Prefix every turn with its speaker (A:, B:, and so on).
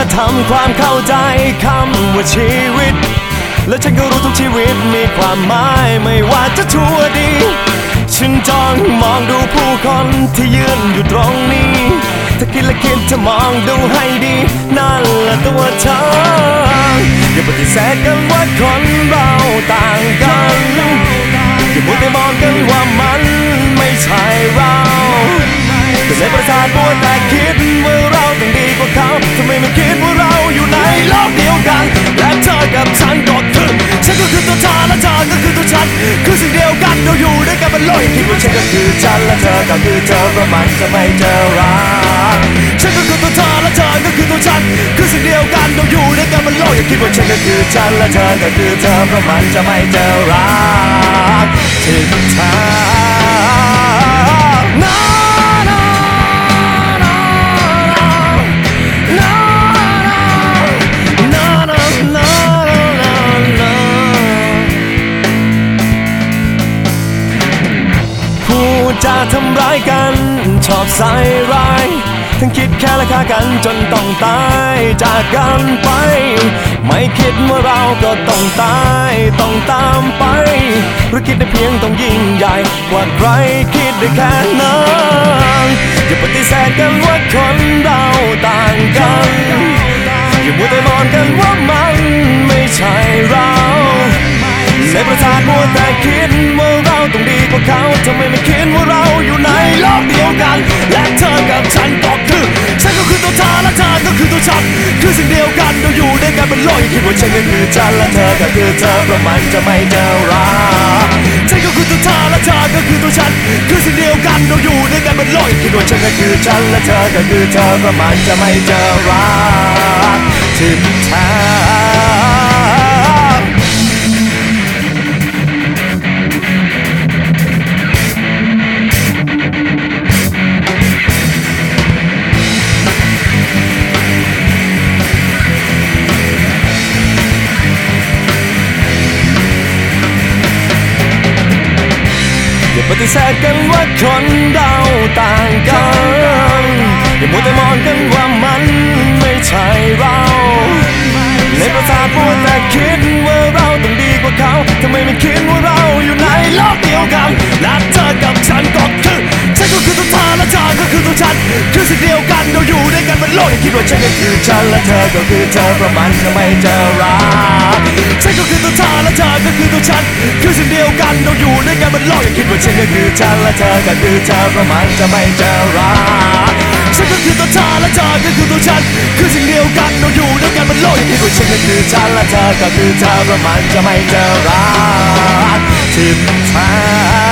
A: ทำความเข้าใจคำว่าชีวิตและฉันก็รู้ทุกชีวิตมีความหมายไม่ว่าจะชั่วดีฉันจ้องมองดูผู้คนที่ยืนอยู่ตรงนี้ถ้าคิดและคิดจะมองดูให้ดีนั่นแหละตัวเธออย่าปฏิเสธกันว่าคนเราต่างกันอย่ามัวแต่มองกันว่ามันไม่ใช่เราแต่ในประสาทมัวแต่คิดว่าเราต้องดีกว่าเขาทำไมไม่คิดว่าเราอยู่ในโลกเดียวกันและเธอกับฉันก็คือฉันก็คือตัวเธอและเธอก็คือตัวฉันคือสิ่งเดียวกันเราอยู่ด้วยกันบนโลกคิดว่าฉันก็คือฉันและเธอก็คือเธอเพราะมันจะไม่เจอรักฉันก็คือตัวเธอและเธอก็คือตัวฉันคือสิ่งเดียวกันเราอยู่ด้วยกันบนโลกอย่าคิดว่าฉันก็คือฉันและเธอก็คือเธอเพราะมันจะไม่เจอรักถึงเธอจะทำร้ายกันชอบใส่ร้ายทั้งคิดแค่และฆ่ากันจนต้องตายจากกันไปไม่คิดว่าเราก็ต้องตายต้องตามไปหรือคิดได้เพียงต้องยิ่งใหญ่กว่าใครคิดได้แค่นั้นอย่าปฏิเสธกันว่าคนเราต่างกันอย่ามัวแต่มองกันว่ามันไม่ใช่เราในประสาทมัวแต่คิดว่าเราต้องดีกว่าเขาทำไมไม่คิดว่าเราอยู่ในโลกเดียวกันและเธอกับฉันก็คือฉันก็คือตัวเธอและเธอก็คือตัวฉันคือสิ่งเดียวกันเราอยู่ด้วยกันบนโลกอย่าคิดว่าฉันก็คือฉันและเธอก็คือเธอเพราะมันจะไม่เจอรักฉันก็คือตัวเธอและเธอก็คือตัวฉันคือสิ่งเดียวกันเราอยู่ด้วยกันบนโลกอย่าคิดว่าฉันก็คือฉันและเธอก็คือเธอเพราะมันจะไม่เจอรักถึงเธออย่าปฏิเสธกันว่าคนเราต่างกันอย่ามัวแต่มองกันว่ามันไม่ใช่เราในประสาทมัวแต่คิดว่าเราต้องดีกว่าเขาทำไมไม่คิดว่าเราอยู่ในโลกเดียวกันและเธอกับฉันก็คือฉันก็คือตัวเธอและเธอก็คือตัวฉันคือสิ่งเดียวกันเราอยู่ด้วยกันบนโลกอย่าคิดว่าฉันก็คือฉันและเธอก็คือเธอเพราะมันจะไม่เจอรักฉันก็คือตัวเธอและเธอก็คือตัวฉันคือสิ่งเดียวกันเราอยู่ด้วยกันบนโลกอย่าคิดว่าฉันก็คือฉันและเธอก็คือเธอเพราะมันจะไม่เจอรักฉันก็คือตัวเธอและเธอก็คือตัวฉันคือสิ่งเดียวกันเราอยู่ด้วยกันบนโลกอย่าคิดว่าฉันก็คือฉันและเธอก็คือเธอเพราะมันจะไม่เจอรักถึงเธอ